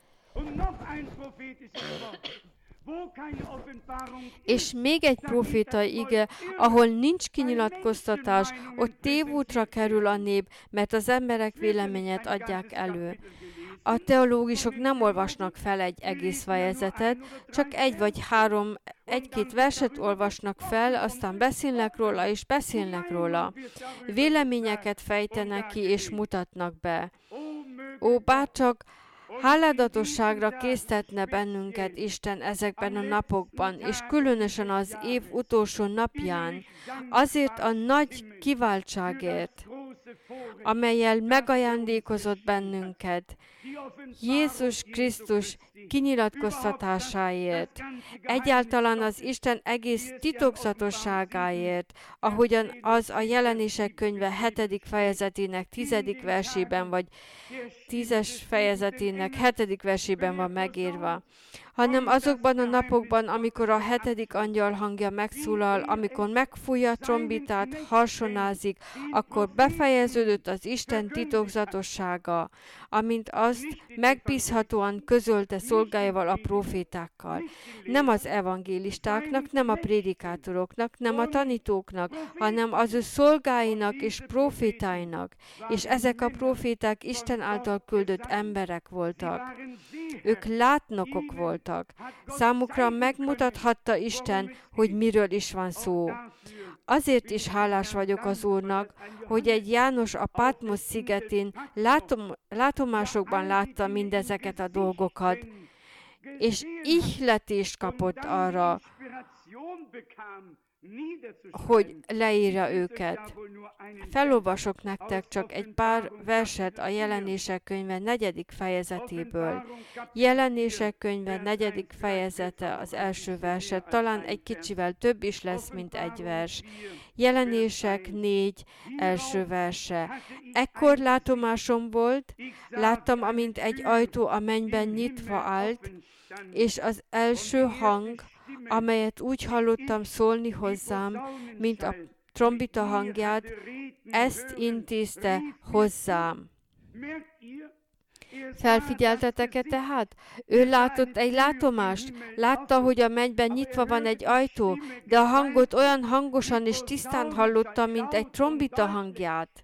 És még egy profétai ige, ahol nincs kinyilatkoztatás, ott tévútra kerül a nép, mert az emberek véleményet adják elő. A teológusok nem olvasnak fel egy egész fejezetet, csak egy-két verset olvasnak fel, aztán beszélnek róla és beszélnek róla. Véleményeket fejtenek ki és mutatnak be. Ó, bárcsak háládatosságra késztetne bennünket Isten ezekben a napokban, és különösen az év utolsó napján, azért a nagy kiváltságért, amellyel megajándékozott bennünket, Jézus Krisztus kinyilatkoztatásáért, egyáltalán az Isten egész titokzatosságáért, ahogyan az a Jelenések könyve 7. fejezetének 10. versében, vagy 10. fejezetének 7. versében van megírva, hanem azokban a napokban, amikor a 7. angyal hangja megszólal, amikor megfújja a trombitát, harsonázik, akkor befejeződött az Isten titokzatossága, amint azt megbízhatóan közölte szolgáival a profétákkal. Nem az evangélistáknak, nem a prédikátoroknak, nem a tanítóknak, hanem az ő szolgáinak és profétáinak. És ezek a proféták Isten által küldött emberek voltak. Ők látnokok voltak. Számukra megmutathatta Isten, hogy miről is van szó. Azért is hálás vagyok az Úrnak, hogy egy János a Patmos szigetén látomásokban látta mindezeket a dolgokat, és ihletést kapott arra, hogy leírja őket. Felolvasok nektek csak egy pár verset a Jelenések könyve 4. fejezetéből. Jelenések könyve 4. fejezete az első verset, talán egy kicsivel több is lesz, mint egy vers. Jelenések 4. első verse. Ekkor látomásom volt, láttam, amint egy ajtó a mennyben nyitva állt, és az első hang, amelyet úgy hallottam szólni hozzám, mint a trombita hangját, ezt intézte hozzám. Felfigyeltetek-e tehát? Ő látott egy látomást, látta, hogy a mennyben nyitva van egy ajtó, de a hangot olyan hangosan és tisztán hallotta, mint egy trombita hangját.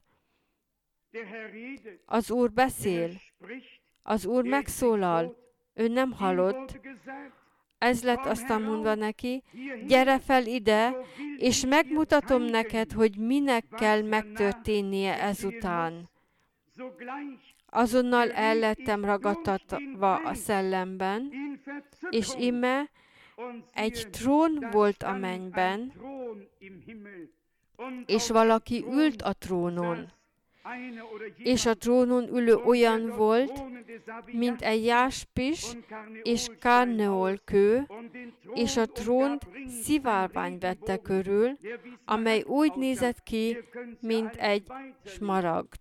Az Úr beszél, az Úr megszólal, ő nem hallott. Ez lett aztán mondva neki, gyere fel ide, és megmutatom neked, hogy minek kell megtörténnie ezután. Azonnal el lettem ragadtatva a szellemben, és íme egy trón volt a mennyben, és valaki ült a trónon. És a trónon ülő olyan volt, mint egy jáspis és karneol kő, és a trónt szivárvány vette körül, amely úgy nézett ki, mint egy smaragd.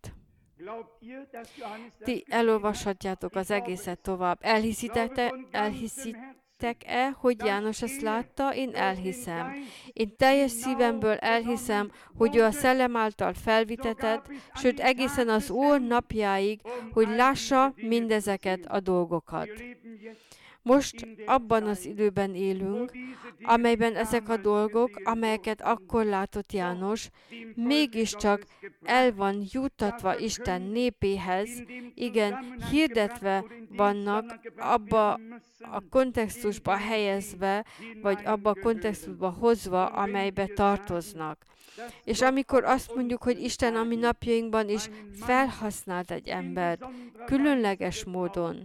Ti elolvashatjátok az egészet tovább. Elhiszitek-e, hogy János ezt látta? Én elhiszem. Én teljes szívemből elhiszem, hogy ő a szellem által felvitetett, sőt egészen az Úr napjáig, hogy lássa mindezeket a dolgokat. Most abban az időben élünk, amelyben ezek a dolgok, amelyeket akkor látott János, mégiscsak el van juttatva Isten népéhez, igen, hirdetve vannak, abba a kontextusba helyezve, vagy abba a kontextusba hozva, amelybe tartoznak. És amikor azt mondjuk, hogy Isten a mi napjainkban is felhasznált egy embert különleges módon,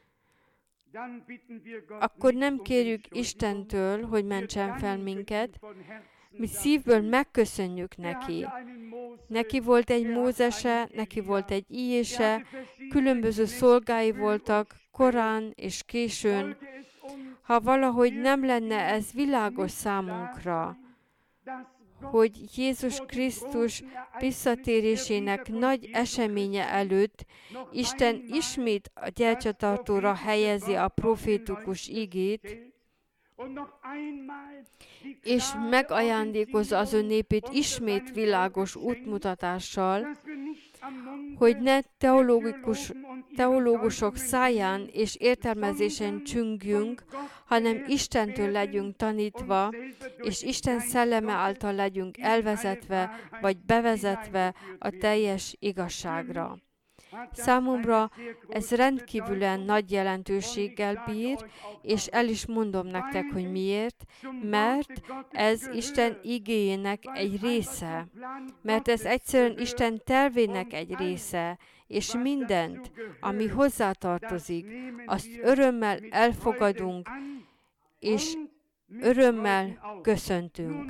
akkor nem kérjük Istentől, hogy mentsen fel minket, mi szívből megköszönjük neki. Neki volt egy Mózese, neki volt egy Íjese, különböző szolgái voltak korán és későn. Ha valahogy nem lenne ez világos számunkra, hogy Jézus Krisztus visszatérésének nagy eseménye előtt Isten ismét a gyertyatartóra helyezi a profétikus igét, és megajándékozza az ő népét ismét világos útmutatással, hogy ne teológusok száján és értelmezésen csüngjünk, hanem Istentől legyünk tanítva, és Isten szelleme által legyünk elvezetve, vagy bevezetve a teljes igazságra. Számomra ez rendkívülen nagy jelentőséggel bír, és el is mondom nektek, hogy miért, mert ez Isten igéjének egy része, mert ez egyszerűen Isten tervének egy része, és mindent, ami hozzátartozik, azt örömmel elfogadunk, és örömmel köszöntünk.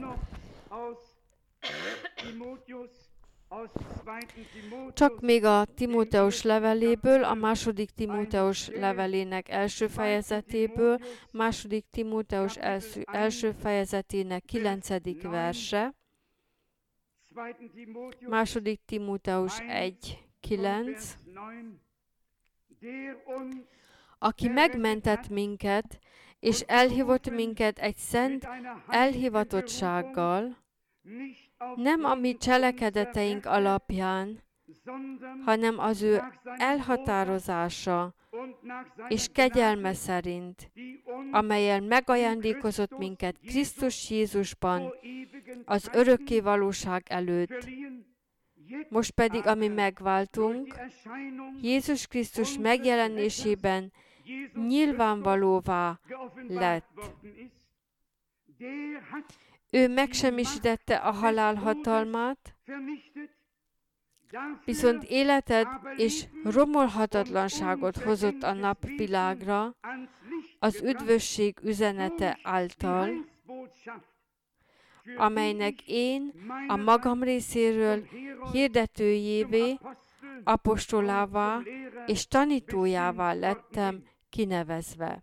Csak még a Timóteus leveléből, a második Timóteus levelének első fejezetéből, második Timóteus első fejezetének 9. verse, második Timóteus 1:9, aki megmentett minket, és elhívott minket egy szent elhivatottsággal, nem a mi cselekedeteink alapján, hanem az ő elhatározása és kegyelme szerint, amellyel megajándékozott minket Krisztus Jézusban az örökké valóság előtt. Most pedig, ami megváltunk, Jézus Krisztus megjelenésében nyilvánvalóvá lett. Ő megsemmisítette a halál hatalmát, viszont életet és romolhatatlanságot hozott a napvilágra az üdvösség üzenete által, amelynek én a magam részéről hirdetőjévé, apostolává és tanítójává lettem kinevezve.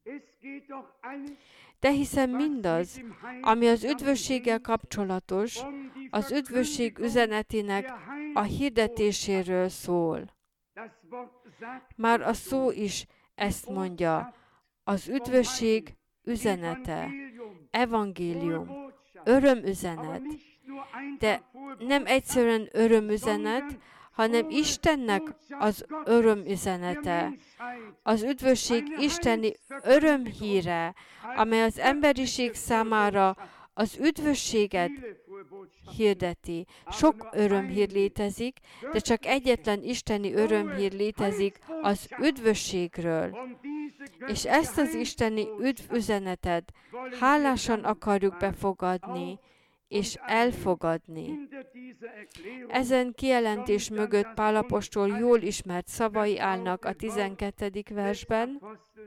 De hiszen mindaz, ami az üdvösséggel kapcsolatos, az üdvösség üzenetének a hirdetéséről szól. Már a szó is ezt mondja, az üdvösség üzenete, evangélium, örömüzenet, de nem egyszerűen örömüzenet, hanem Istennek az örömüzenete, az üdvösség isteni örömhíre, amely az emberiség számára az üdvösséget hirdeti. Sok örömhír létezik, de csak egyetlen isteni örömhír létezik az üdvösségről. És ezt az isteni üdvüzenetet hálásan akarjuk befogadni, és elfogadni. Ezen kijelentés mögött Pál apostol jól ismert szavai állnak a 12. versben.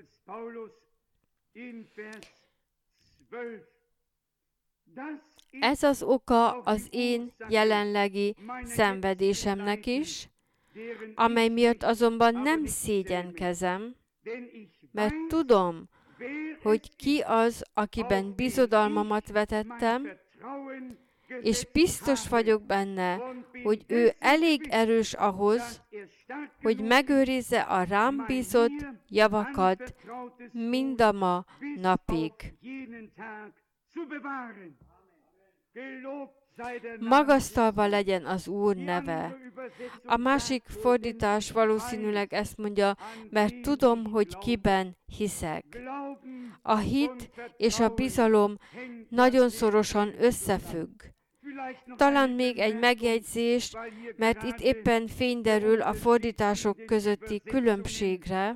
Ez az oka az én jelenlegi szenvedésemnek is, amely miatt azonban nem szégyenkezem, mert tudom, hogy ki az, akiben bizodalmamat vetettem, és biztos vagyok benne, hogy ő elég erős ahhoz, hogy megőrizze a rám bízott javakat mindama napig. Magasztalva legyen az Úr neve. A másik fordítás valószínűleg ezt mondja, mert tudom, hogy kiben hiszek. A hit és a bizalom nagyon szorosan összefügg. Talán még egy megjegyzés, mert itt éppen fény derül a fordítások közötti különbségre.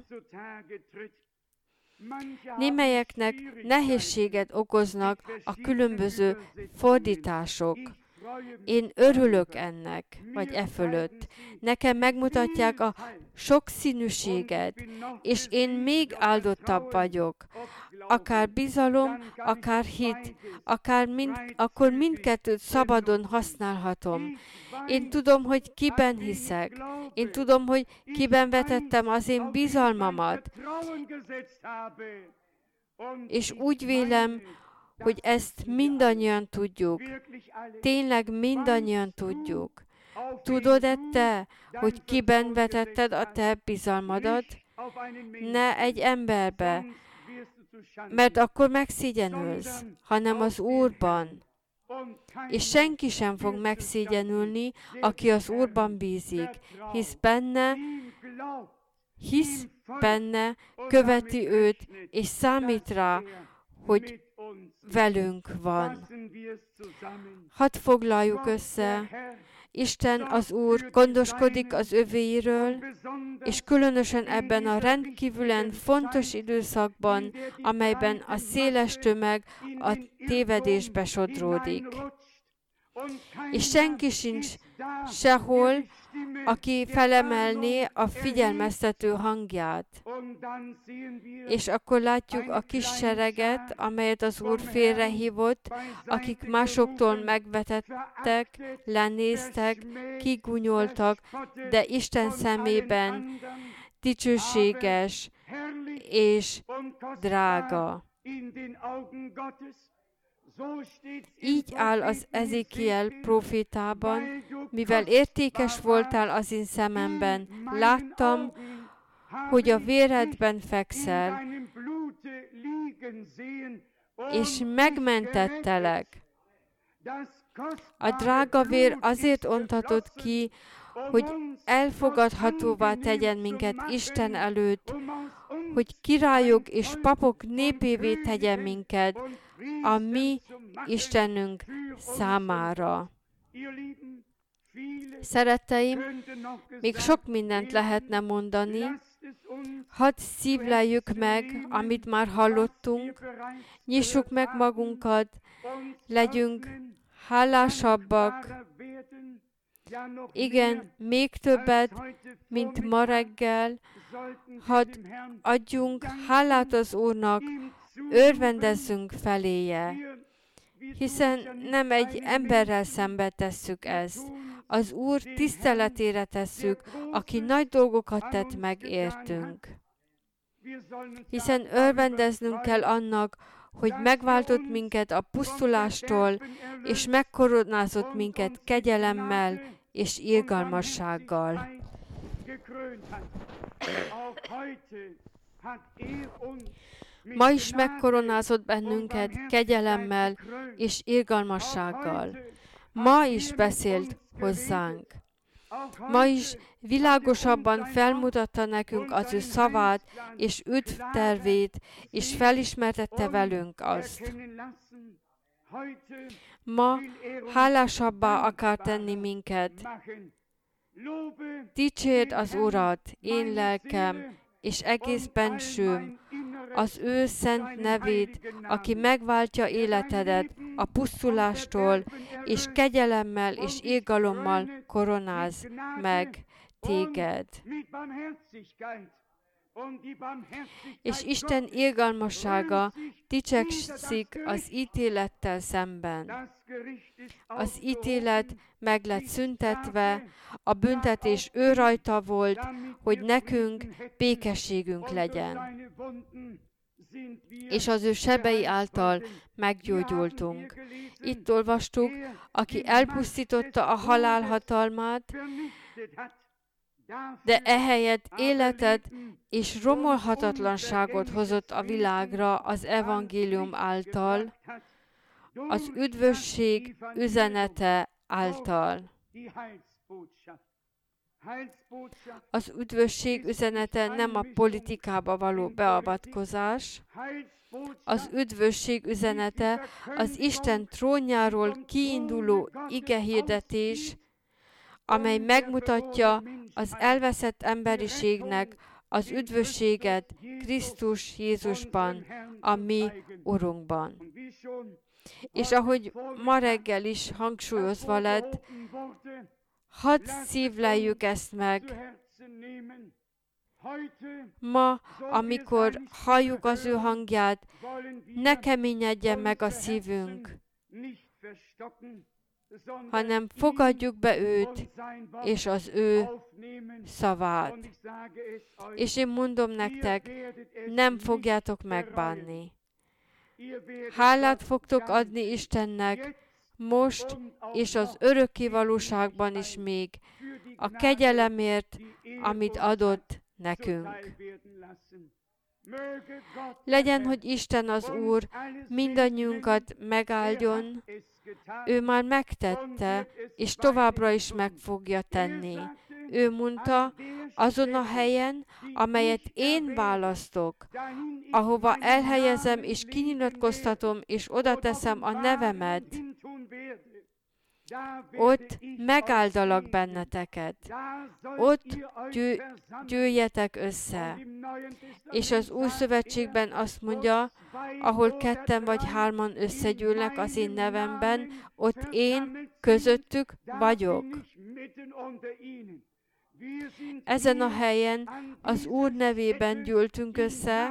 Némelyeknek nehézséget okoznak a különböző fordítások. Én örülök ennek, vagy e fölött. Nekem megmutatják a sokszínűséget, és én még áldottabb vagyok. Akár bizalom, akár hit, akkor mindkettőt szabadon használhatom. Én tudom, hogy kiben hiszek. Én tudom, hogy kiben vetettem az én bizalmamat. És úgy vélem, hogy ezt mindannyian tudjuk. Tényleg mindannyian tudjuk. Tudod-e te, hogy kiben vetetted a te bizalmadat? Ne egy emberbe, mert akkor megszégyenülsz, hanem az Úrban. És senki sem fog megszégyenülni, aki az Úrban bízik, hisz benne, követi őt, és számít rá, hogy velünk van. Hadd foglaljuk össze. Isten, az Úr gondoskodik az övéiről, és különösen ebben a rendkívülen fontos időszakban, amelyben a széles tömeg a tévedésbe sodródik. És senki sincs sehol, aki felemelné a figyelmeztető hangját. És akkor látjuk a kis sereget, amelyet az Úr félrehívott, akik másoktól megvetettek, lenéztek, kigunyoltak, de Isten szemében dicsőséges és drága. Így áll az Ezékiel prófétában, mivel értékes voltál az én szememben, láttam, hogy a véredben fekszel, és megmentettelek. A drága vér azért ontatott ki, hogy elfogadhatóvá tegyen minket Isten előtt, hogy királyok és papok népévé tegyen minket, a mi Istenünk számára. Szeretteim, még sok mindent lehetne mondani, hadd szívleljük meg, amit már hallottunk, nyissuk meg magunkat, legyünk hálásabbak, igen, még többet, mint ma reggel, hadd adjunk hálát az Úrnak, örvendezzünk feléje, hiszen nem egy emberrel szembe tesszük ezt. Az Úr tiszteletére tesszük, aki nagy dolgokat tett meg értünk. Hiszen örvendeznünk kell annak, hogy megváltott minket a pusztulástól, és megkoronázott minket kegyelemmel és irgalmassággal. Ma is megkoronázott bennünket kegyelemmel és irgalmassággal. Ma is beszélt hozzánk. Ma is világosabban felmutatta nekünk az ő szavát és üdvtervét, és felismertette velünk azt. Ma hálásabbá akar tenni minket. Dicsérd az Urat, én lelkem, és egész bensőm, az ő szent nevét, aki megváltja életedet a pusztulástól, és kegyelemmel és irgalommal koronáz meg téged. És Isten irgalmassága dicsekszik az ítélettel szemben. Az ítélet meg lett szüntetve, a büntetés ő rajta volt, hogy nekünk békességünk legyen. És az ő sebei által meggyógyultunk. Itt olvastuk, aki elpusztította a halál hatalmát, de ehelyett életet és romolhatatlanságot hozott a világra az evangélium által, az üdvösség üzenete által. Az üdvösség üzenete nem a politikába való beavatkozás, az üdvösség üzenete az Isten trónjáról kiinduló igehirdetés, amely megmutatja az elveszett emberiségnek az üdvösséget Krisztus Jézusban, a mi Urunkban. És ahogy ma reggel is hangsúlyozva lett, hadd szívleljük ezt meg. Ma, amikor halljuk az ő hangját, ne keményedjen meg a szívünk, hanem fogadjuk be őt és az ő szavát. És én mondom nektek, nem fogjátok megbánni. Hálát fogtok adni Istennek most és az örökké valóságban is még a kegyelemért, amit adott nekünk. Legyen, hogy Isten az Úr mindannyiunkat megáldjon, ő már megtette, és továbbra is meg fogja tenni. Ő mondta, azon a helyen, amelyet én választok, ahova elhelyezem és kinyilatkoztatom, és oda teszem a nevemet, ott megáldalak benneteket. Ott gyűjjetek össze. És az Új Szövetségben azt mondja, ahol 2 vagy 3 összegyűlnek az én nevemben, ott én közöttük vagyok. Ezen a helyen az Úr nevében gyűltünk össze.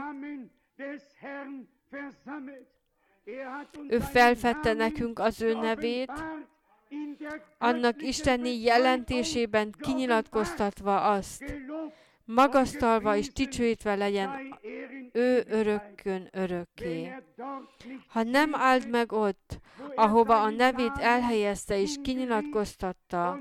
Ő felfedte nekünk az ő nevét, annak isteni jelentésében kinyilatkoztatva azt, magasztalva és dicsőítve legyen ő örökkön örökké. Ha nem áld meg ott, ahova a nevét elhelyezte és kinyilatkoztatta,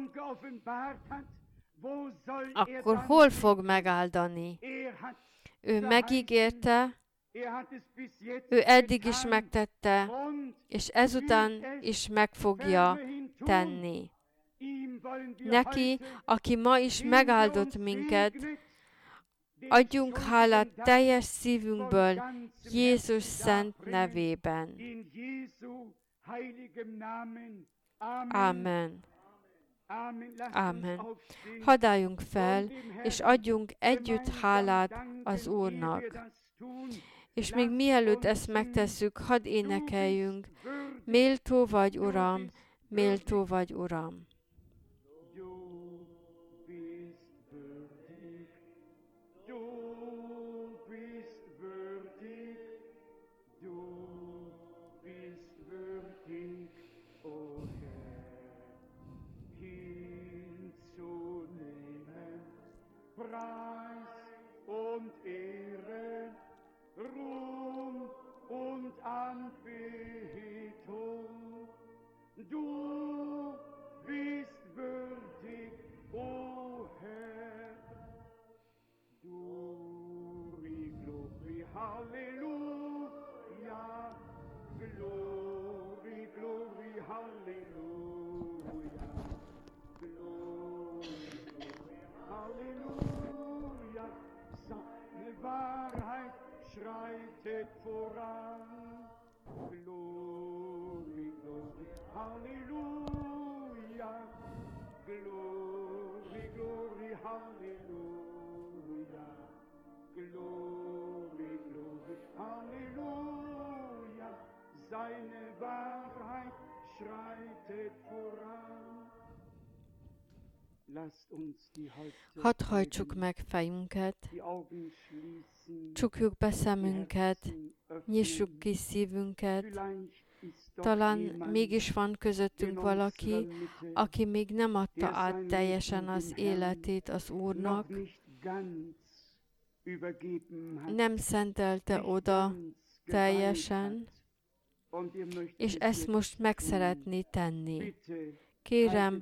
akkor hol fog megáldani? Ő megígérte, ő eddig is megtette, és ezután is meg fogja tenni. Neki, aki ma is megáldott minket, adjunk hálát teljes szívünkből Jézus szent nevében. Amen. Amen. Hadd álljunk fel, és adjunk együtt hálát az Úrnak. És még mielőtt ezt megtesszük, hadd énekeljünk. Méltó vagy, Uram, méltó vagy, Uram. Ruhm und Anbetung, du bist würdig, o Herr. Glory, glory, Halleluja, glory, glory, Halleluja, glory, Halleluja, seine Wahrheit schreitet voran. Glory, glory, Halleluja. Glory, glory, Halleluja. Glory, glory, Halleluja. Seine Wahrheit schreitet voran. Hadd hajtsuk meg fejünket, csukjuk be szemünket, nyissuk ki szívünket. Talán mégis van közöttünk valaki, aki még nem adta át teljesen az életét az Úrnak, nem szentelte oda teljesen, és ezt most meg szeretné tenni. Kérem,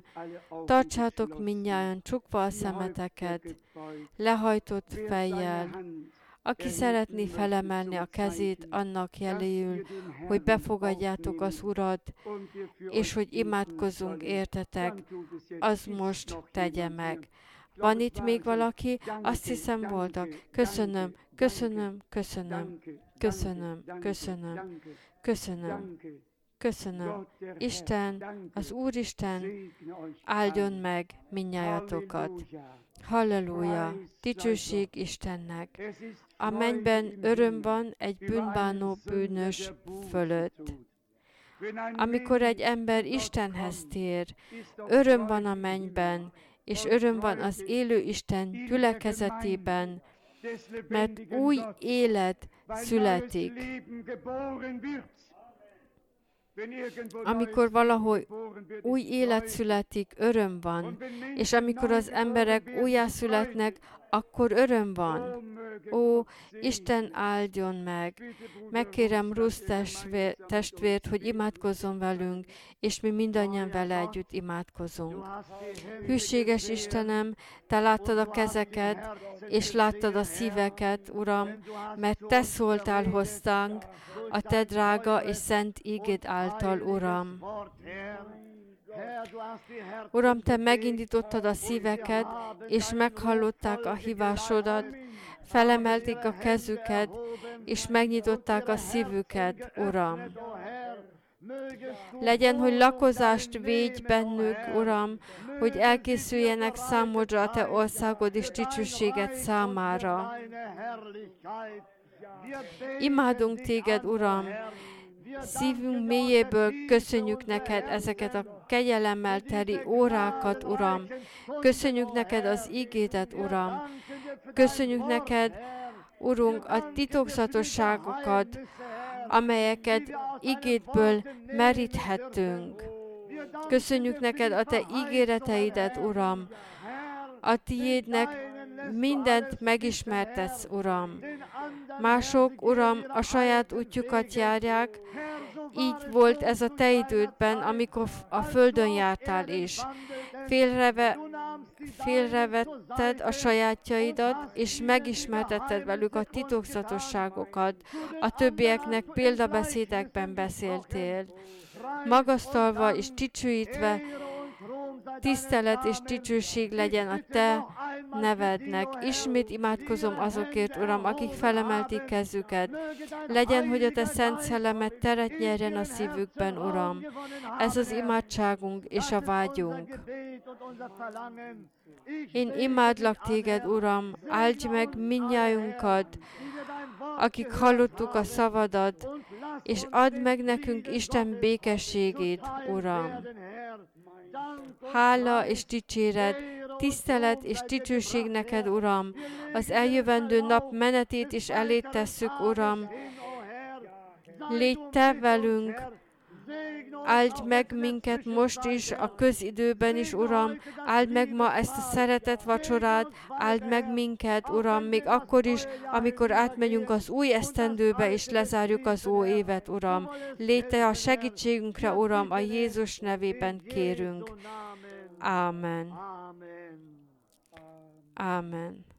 tartsátok mindnyájan csukva a szemeteket, lehajtott fejjel, Aki szeretné felemelni a kezét, annak jeléül, hogy befogadjátok az Urat, és hogy imádkozzunk értetek, az most tegye meg. Van itt még valaki? Azt hiszem voltak. Köszönöm, köszönöm, köszönöm, köszönöm, köszönöm, köszönöm, köszönöm. Isten, az Úristen áldjon meg mindnyájatokat. Halleluja! Dicsőség Istennek! A mennyben öröm van egy bűnbánó bűnös fölött. Amikor egy ember Istenhez tér, öröm van a mennyben, és öröm van az élő Isten gyülekezetében, mert új élet születik. Amikor valahol új élet születik, öröm van, és amikor az emberek újjászületnek, akkor öröm van. Ó, Isten áldjon meg! Megkérem Rusz testvért, hogy imádkozzon velünk, és mi mindannyian vele együtt imádkozunk. Hűséges Istenem, Te láttad a kezeket, és láttad a szíveket, Uram, mert Te szóltál hozzánk, a Te drága és szent ígéd által, Uram. Uram, Te megindítottad a szíveket, és meghallották a hívásodat, felemelték a kezüket, és megnyitották a szívüket, Uram. Legyen, hogy lakozást védj bennük, Uram, hogy elkészüljenek számodra a Te országod és dicsőséged számára. Imádunk Téged, Uram, szívünk mélyéből köszönjük neked ezeket a kegyelemmel teli órákat, Uram. Köszönjük neked az ígédet, Uram. Köszönjük neked, Urunk, a titokzatosságokat, amelyeket ígédből meríthettünk. Köszönjük neked a Te ígéreteidet, Uram. A Tiédnek mindent megismertetsz, Uram. Mások, Uram, a saját útjukat járják, így volt ez a Te idődben, amikor a földön jártál is. Félrevetted a sajátjaidat, és megismertetted velük a titokzatosságokat. A többieknek példabeszédekben beszéltél. Magasztalva és dicsőítve, tisztelet és dicsőség legyen a Te nevednek. Ismét imádkozom azokért, Uram, akik felemelték kezüket. Legyen, hogy a Te szent szellemed teret nyerjen a szívükben, Uram. Ez az imádságunk és a vágyunk. Én imádlak Téged, Uram, áldj meg mindnyájunkat, akik hallottuk a szavadat, és add meg nekünk Isten békességét, Uram. Hála és dicséret, tisztelet és dicsőség neked, Uram. Az eljövendő nap menetét is eléd tesszük, Uram. Légy Te velünk, áld meg minket most is, a közidőben is, Uram. Áld meg ma ezt a szeretet vacsorát, áld meg minket, Uram, még akkor is, amikor átmegyünk az új esztendőbe, és lezárjuk az új évet, Uram. Légy Te a segítségünkre, Uram, a Jézus nevében kérünk. Ámen. Ámen.